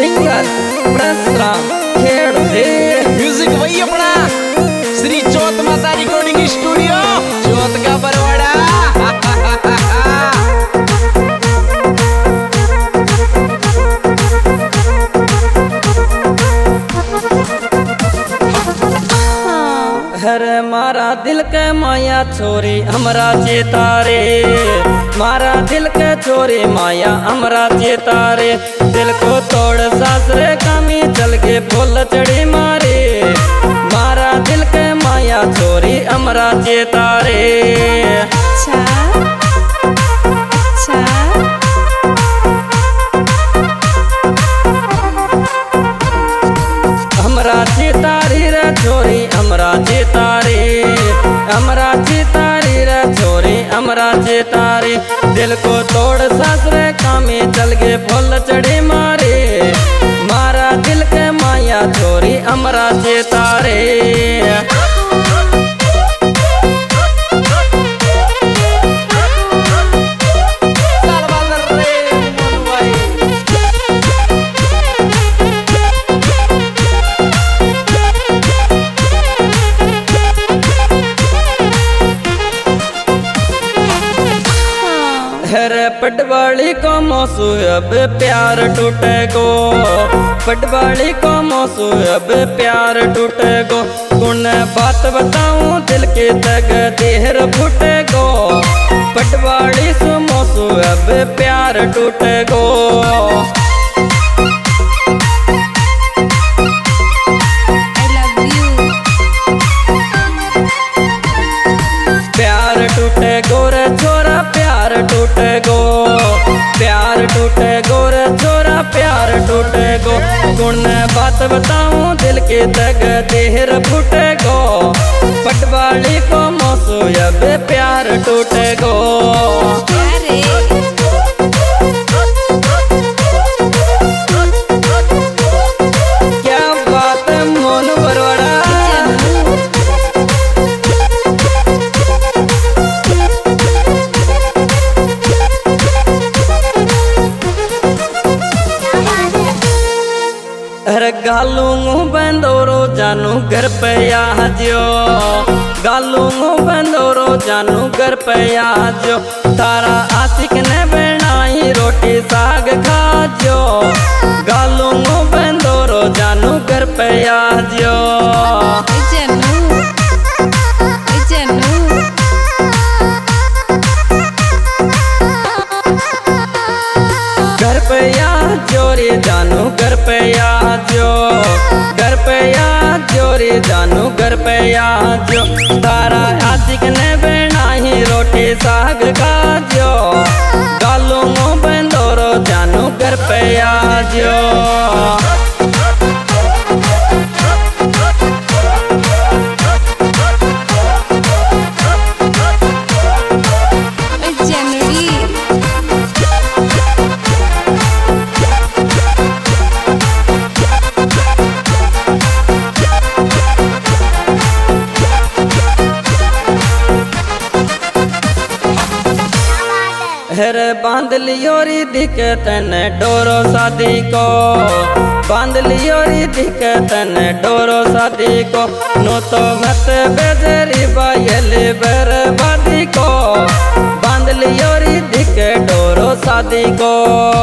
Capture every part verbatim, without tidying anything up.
Singer प्रसरा खेड़ दे music वही अपना श्री चौथ माता रिकॉर्डिंग स्टूडियो चौथ का बरवाड़ा। हर मारा दिल के माया छोरी हमरा चेतारे, मारा दिल के छोरी माया हमरा चेतारे। दिल को तोड़ सासरे कमी चल के फूल चढ़ी मारे, मारा दिल के माया छोरी हमरा चेतारे। अच्छा अच्छा हमरा चेतारी रे छोरी हमरा चेतारी, हमरा चेतारी रे छोरी हमरा चेतारी। दिल को तोड़ सासरे कामी चल के फूल चढ़ी मारे, मारा दिल के माया छोरी हमरा चेतारे। हरे पटवाली को मौसू अब प्यार टूटे गो, पटवाली को मौसू अब प्यार टूटे गो। कौन बात बताऊं दिल के तग देहर फूटे गो, पटवाली से मौसू अब प्यार टूटे गो। प्यार टूटे गो रे छोरा प्यार टूटे गो, प्यार टूटे गो रे छोरा प्यार टूटे गो। कौन बात बताऊं दिल के तग देहर फूटे गो, पटवाली को मौसू अब प्यार टूटे गो। क्या बात है मोन बरवाड़ा। अरे गालूंगू बंदोरो जानू घर पे आजो, गालूंगू बंदोरो जानू घर पे आजो। तारा आशिक ने बनाई रोटी साग खाजो, गालूंगू बंदोरो जानू घर पे आजो। घर पे आजो रे जानू घर पे आजो, घर पे आजो रे जानू घर पे आजो। तारा आशिक ने बनाई रोटी साग खाजो, गालूंगू बंदोरो जानू घर पे आजो। हरे बांध लियो री दिखे तने डोरो शादी को, बांध लियो री दिखे तने डोरो शादी को। नो तो मत बेजरी बायली बर्बादी को, बांध लियो री दिखे डोरो शादी को।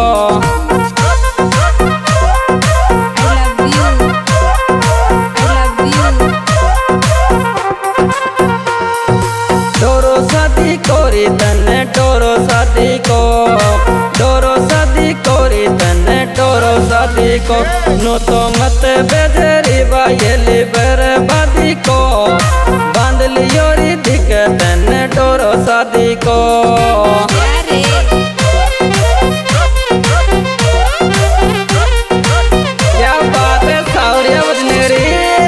डोरो शादी कोरी तने डोरो शादी को, डोरो शादी कोरी तने डोरो शादी को। नो तो मत बेजरी बायली बर्बादी को, बांध लियो री दिख तने डोरो शादी को। क्या बात है सावरिया बजनेरी।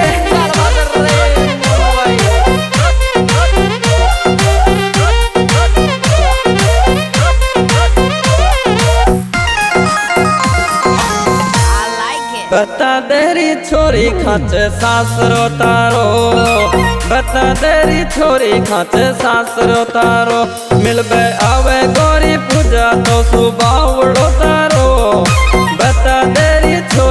बता देरी छोरी खाच सासरो तारो, बता देरी छोरी खाच सासरो तारो। मिलबे आवे गौरी पूजा तो सुबावड़ो तारो, बता देरी छोरी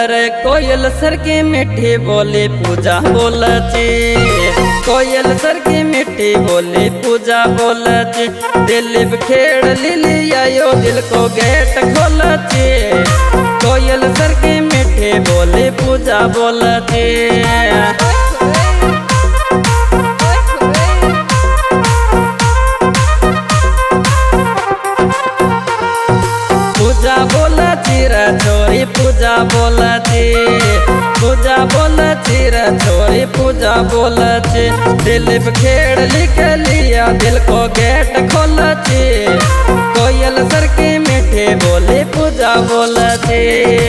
अरे कोयल सर की मीठी बोली पूजा बोलची, कोयल सर की मीठी बोली पूजा बोलची। दिलीप खेड़ लिली आयो दिल को गेट खोलची, कोयल सर की मीठी बोली पूजा बोलची। पूजा बोलची रे छोरी पूजा बोलची, पूजा बोलची रे छोरी पूजा बोलची। दिलीप खेड़ लिख लिया दिल को गेट खोलची, कोयल सर की मीठी बोली पूजा बोलची।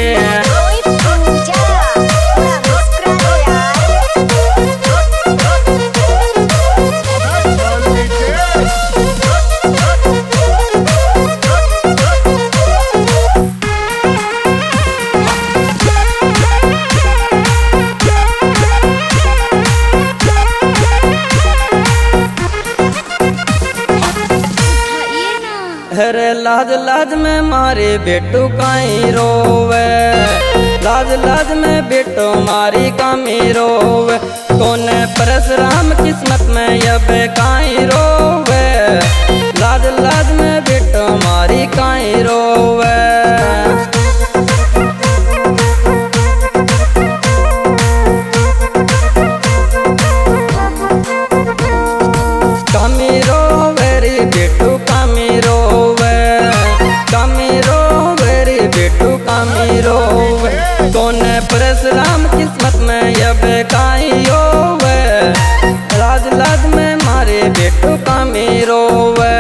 अरे लाज लाज में मारे बेटू काई रोवे, लाज लाज में बेटो मारी कामी रोवे। कोने परशुराम किस्मत में यब काई रोवे, लाज लाज में बेटो मारी काई रोवे। कामी रोवे रे बेटू कामी रोवे, कामी रोवे रे बेटू कामी रोवे। कोने परशुराम किस्मत में यब काई रोवे, लाज लाज में मारे बेटू कामी रोवे।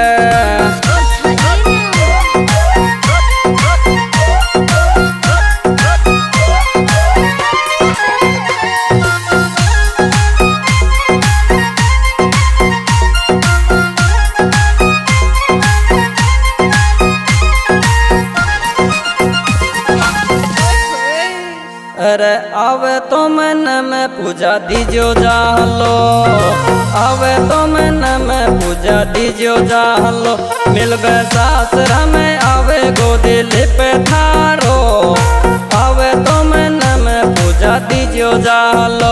अरे आवे तो मन में पूजा दीजो जालो, आवे तो मन में पूजा दीजो जालो। मिलबे सासरा में आवे गोदी लिपे थारो, आवे तो मन में पूजा दीजो जालो।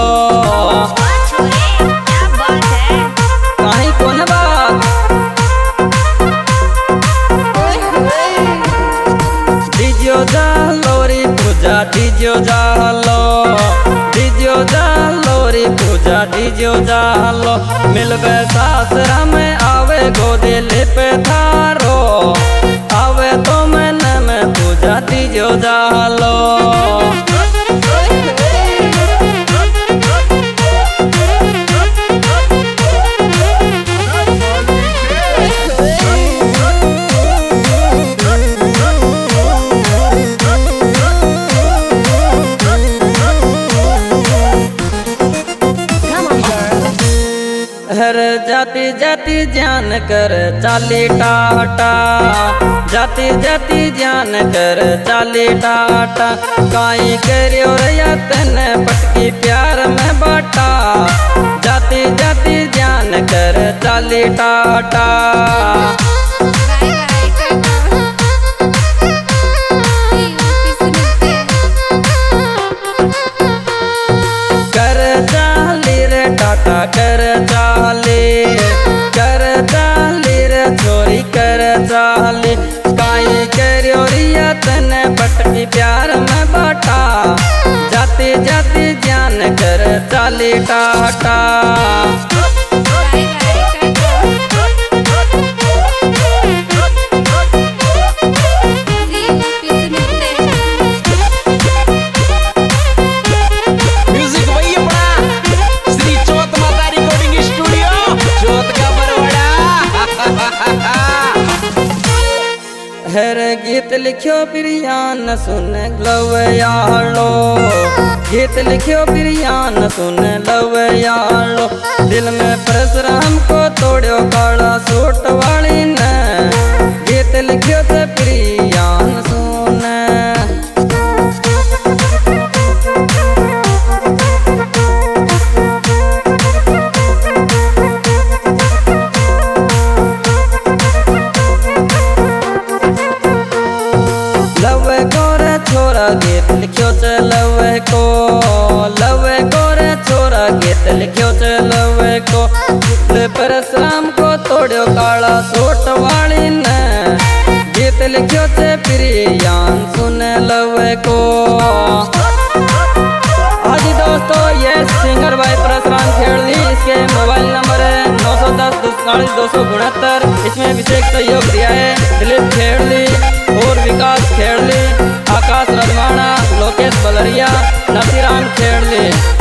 काहे कोन बात दीजो जालो रे पूजा दीजो जालो, दीजो जालो रे पूजा दीजो जालो। मिलबे सासरा में आवे गोदी लिपे थारो, आवे तो मन में पूजा दीजो जालो। हर जाति जाति जान कर चाली टाटा, जाति जाति जान कर चाली टाटा। काई करियो रया तने पटकी प्यार में बाटा, जाति जाति जान कर चाली टाटा। कर चाली रे टाटा कर चाली, कर चाली रे छोरी कर चाली। काई करियो रिया तने बटकी प्यार में बाटा, जाति जाति जान कर चाली टाटा। हर गीत लिखियो प्रियान सुन लवयालो, गीत लिखियो प्रियान सुन लवयालो। दिल में परशुराम को तोड़ियो काला सूट वाली ने, गीत लिखियो ते प्रियान सुन। गीत लिखियो चलव लवे को लवे को रे छोरा गीत लिखियो चे लवे को परशुराम को तोड़ो काला सोट वाली ने गीत लिखियो चे प्रियान सुन लवे को। हाँ जी दोस्तों, ये सिंगर भाई परशुराम खेड़ली, इसके मोबाइल नंबर है नौ सौ दस चालीस दो सौ उनहत्तर। इसमें विशेष सहयोग दिया है दिलीप खेड़ली और विकास खेड़ली, आकाश रजवाना, लोकेश बलरिया, नसीराम खेड़ली।